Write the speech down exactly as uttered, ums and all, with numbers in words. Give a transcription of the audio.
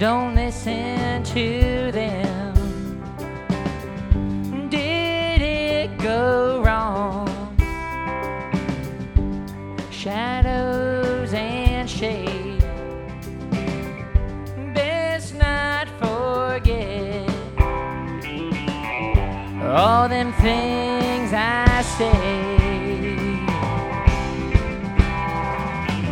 don't listen to them. Did it go wrong? Shadows and shade, best not forget all them things I say.